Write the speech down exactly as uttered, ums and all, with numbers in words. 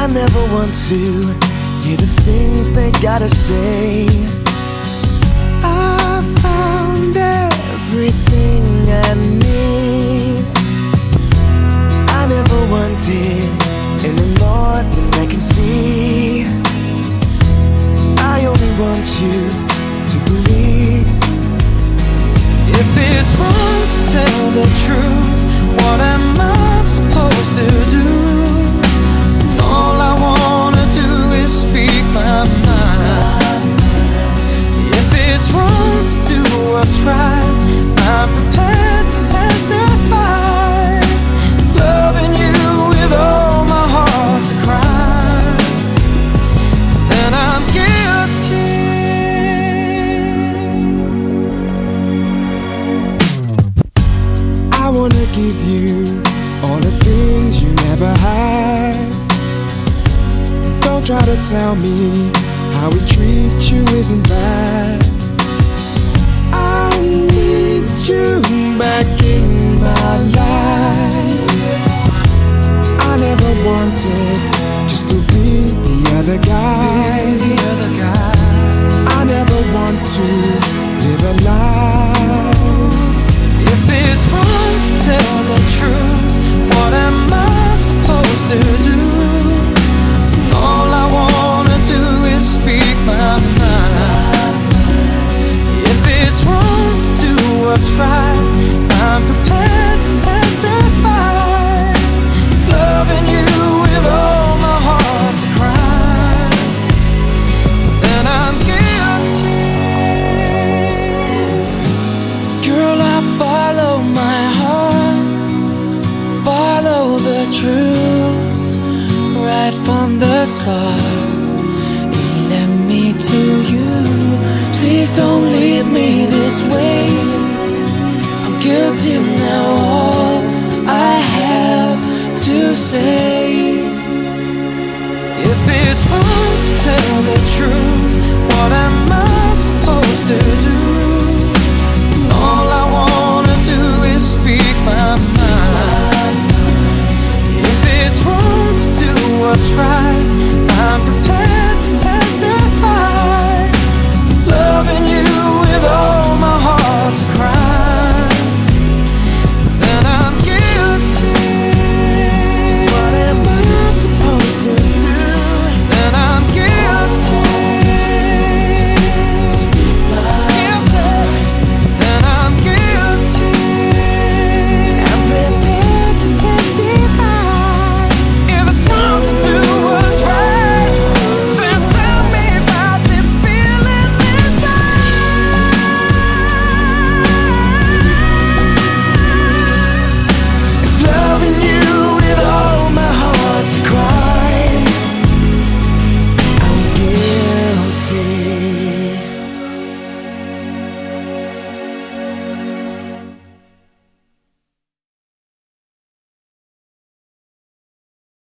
never want to hear the things they gotta say. I found everything I need. I never wanted any more than I can see. I only want you to believe. If it's wrong to tell the truth, what am I supposed to do? All I wanna do is speak my mind. If it's wrong to do what's right, I'm prepared to testify. Loving you with all my heart's a crime, then I'm guilty. I wanna give you all the things you never had. Don't try to tell me how we treat you isn't bad. I need you back in my life. I never wanted just to be the other guy. The other guy. I never want to live a lie. If it's wrong to tell the truth, what am I supposed to do? All I wanna do is speak my mind. If it's wrong to do what's right, I'm prepared to testify. Loving you with all my heart's a crime, then I'm guilty. Girl, I follow my heart, follow the truth, right from the start. It led me to you. Please don't leave me this way. I'm guilty now, all I have to say. If it's wrong to tell the truth, what am I supposed to do? All I wanna do is speak my mind. If it's wrong to do what's right, I'm prepared to testify.